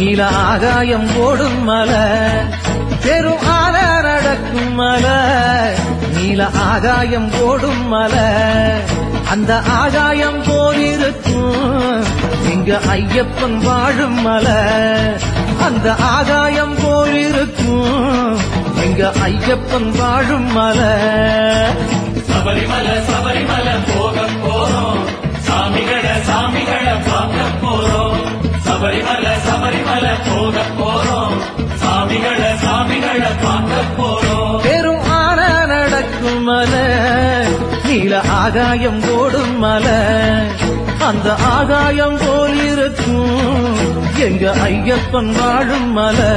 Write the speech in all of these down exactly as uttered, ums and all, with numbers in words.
நீல ஆகாயம் ஓடும் மலை பெரும் ஆன நடக்கும் மலை நீல ஆகாயம் ஓடும் மலை அந்த ஆகாயம் போலிருக்கும் இங்க ஐயப்பன் வாழும் மலை அந்த ஆகாயம் போலிருக்கும் இங்க ஐயப்பன் வாழும் மலை சபரிமலை சபரிமலை போக போறோம் சாமிகளை சாமிகளை பார்க்க போறோம் சபரிமலை சபரிமலை போக போறோம் சாமிகளை சாமிகளை பார்க்க போறோம் பெரும் ஆன நடக்கும் மலை நீல ஆகாயம் ஓடும் மலை அந்த ஆகாயம் போலிருக்கும் எங்க ஐயப்பன் வாழும் மலை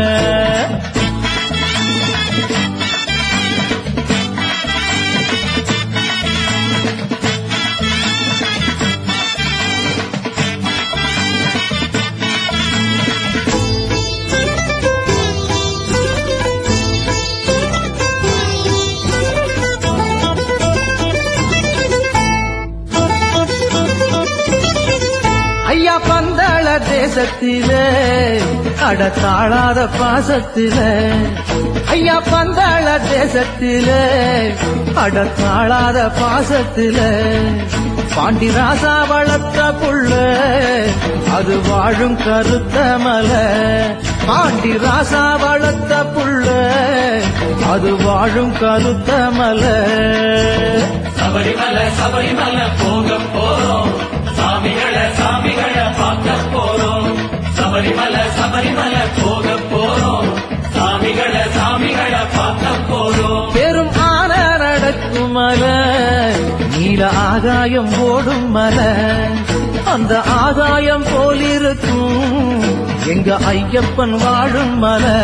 ஐயா பந்தாள தேசத்திலே அடத்தாளாத பாசத்திலே ஐயா பந்தாள தேசத்திலே அடத்தாளாத பாசத்திலே பாண்டி ராசா வளர்த்த புள்ள அது வாழும் கருத்த மலை பாண்டி ராசா வளர்த்த புள்ள அது வாழும் கருத்த மலை சபரிமலை சபரிமலை போக போறோம் சாமிகளை சாமிகளை பார்க்க போறோம் சபரிமலை சபரிமலை போக போறோம் சாமிகளை சாமிகளை பார்க்க போறோம் பெரும் ஆன நடக்கும் மலை நீல ஆகாயம் ஓடும் மலை அந்த ஆகாயம் போலிருக்கும் எங்க ஐயப்பன் வாழும் மலை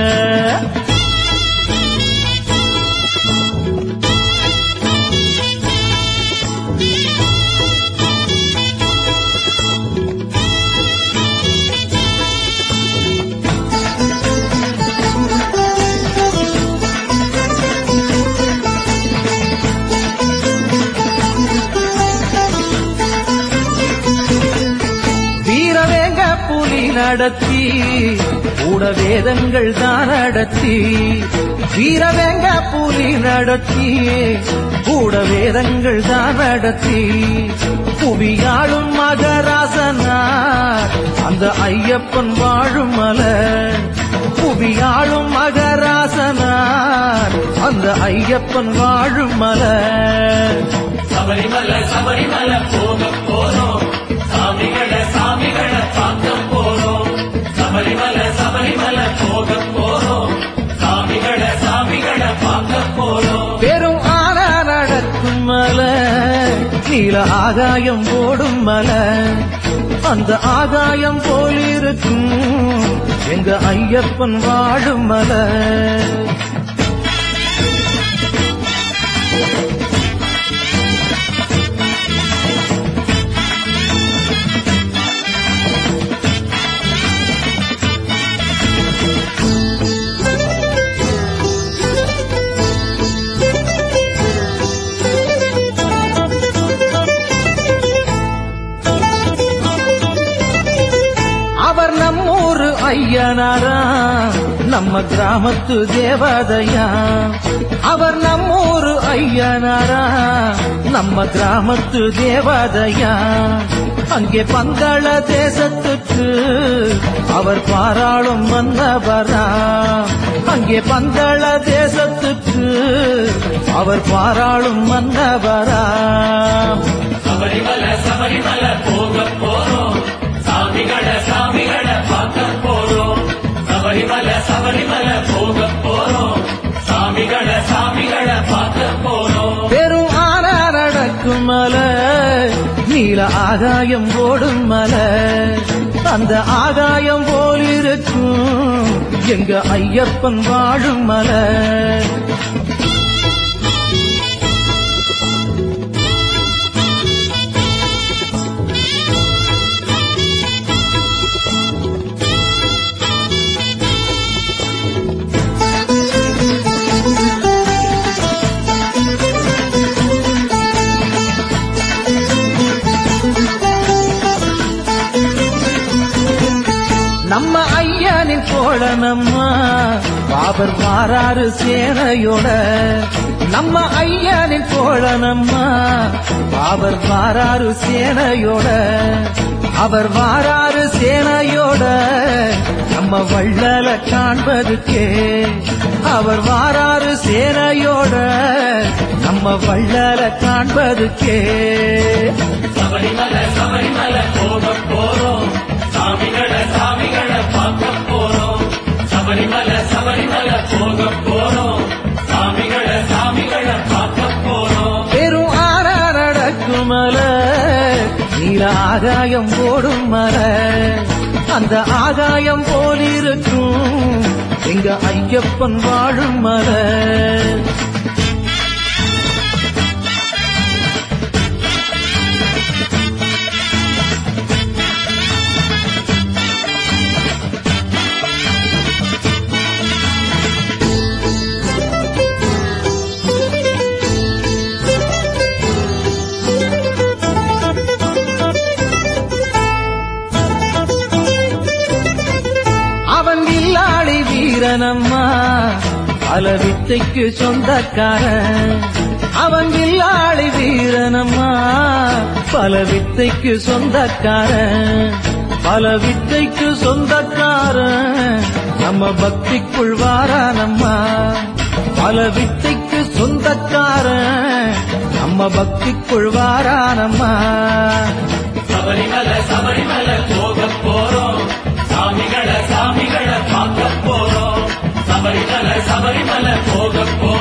நடத்தி கூட வேதங்கள் தான் நடத்தி வீரவேங்க புலி நடத்தி கூட வேதங்கள் தான் நடத்தி புவியாளும் மகராசனா அந்த ஐயப்பன் வாழும் மலை புவியாளும் மகராசனா அந்த ஐயப்பன் வாழும் மலை சபரிமலை சபரிமலை போக போறோம் சாமிகளை சாமிகளை பார்க்க போறோம் சபரிமலை சபரிமலை போக போறோம் சாமிகளை சாமிகளை பார்க்க போறோம் பெரும் ஆன நடக்கும் மலை நீல ஆகாயம் ஓடும் மலை அந்த ஆகாயம் போலிருக்கும் எங்க ஐயப்பன் வாழும் மலை அவர் நம்மூரு ஐயனாரா நம்ம கிராமத்து தேவதையா அவர் நம்மூரு ஐயனாரா நம்ம கிராமத்து தேவதையா அங்கே பங்கள தேசத்துக்கு அவர் பாராளும் மன்னவரா அங்கே பங்கள தேசத்துக்கு அவர் பாராளும் மன்னவரா சபரிமலை சபரிமலை போக போறோம் சாமிகளை சாமிகளை பார்க்க போறோம் சபரிமலை சபரிமலை போக போறோம் சாமிகளை சாமிகளை பார்க்க போறோம் பெரும் ஆன நடக்கும் மலை நீல ஆகாயம் ஓடும் மலை அந்த ஆகாயம் போலிருக்கும் எங்க ஐயப்பன் வாழும் மலை நம்ம வாரானம்மா பாபர் வாராரு சேனையோட நம்ம ஐயனின் தோழனம்மா பாபர் வாராரு சேனையோட அவர் வாராரு சேனையோட நம்ம வள்ளல காண்பதுக்கே அவர் வாராரு சேனையோட நம்ம வள்ளல காண்பதுக்கே சபரிமலை சபரிமலை போக போறோம் சாமிகளை சாமிகளை பார்க்க போறோம் சபரிமலை சபரிமலை போக போறோம் சாமிகளை சாமிகளை பார்க்க போறோம் பெரும் ஆற நடக்கும் மலை நீல ஆகாயம் ஓடும் மலை அந்த ஆகாயம் போலிருக்கும் எங்க ஐயப்பன் வாழும் மலை அவன் வில்லாளி வீரனம்மா பல வித்தைக்கு சொந்தக்காரன் அவன் வில்லாளி வீரனம்மா பல வித்தைக்கு சொந்தக்காரன் பல வித்தைக்கு சொந்தக்காரன் நம்ம பக்திக்குள் வாரானம்மா பல வித்தைக்கு சொந்தக்காரன் நம்ம பக்திக்குள் வாரானம்மா சபரிமலை சபரிமலை போக போறோம் சாமிகளை சாமிகளை பார்க்க போறோம் சபரிமலை சபரிமலை போக போறோம்